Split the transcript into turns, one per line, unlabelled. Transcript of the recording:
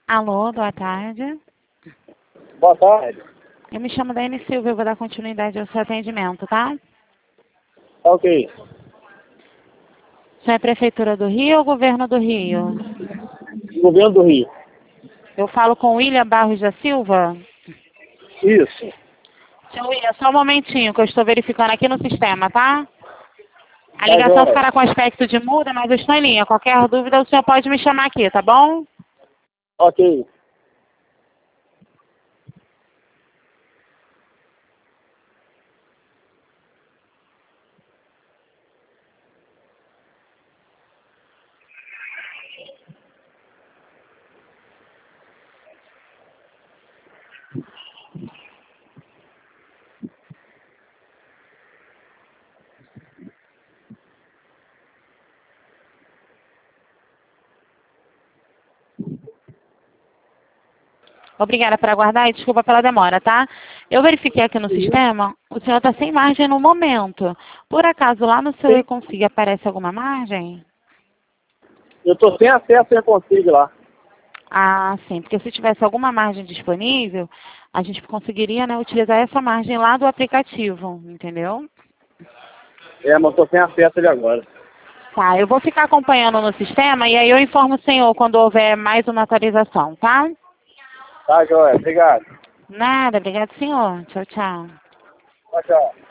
Alô, boa tarde.
Boa tarde.
Eu me chamo Daiane Silva, eu vou dar continuidade ao seu atendimento, tá?
Ok.
Isso é Prefeitura do Rio ou Governo do Rio?
Governo do Rio.
Eu falo com William Barros da Silva?
Isso.
Seu William, só um momentinho que eu estou verificando aqui no sistema, tá? A
Tá
ligação
joia.
ficará com aspecto de muda, mas eu estou em linha. Qualquer dúvida, o senhor pode me chamar aqui, tá bom?
Ok.
Obrigada por aguardar e desculpa pela demora, tá? Eu verifiquei aqui no sistema, o senhor está sem margem no momento. Por acaso lá no seu
Sim.
e-config aparece alguma margem?
Eu tô sem acesso e consigo lá.
Ah, sim, porque se tivesse alguma margem disponível, a gente conseguiria, né, utilizar essa margem lá do aplicativo, entendeu?
Mas eu tô sem acesso ali agora.
Tá, eu vou ficar acompanhando no sistema e aí eu informo o senhor quando houver mais uma atualização, tá?
Tá joia. Obrigado.
Nada, obrigado, senhor. Tchau, tchau.
Tchau, tchau.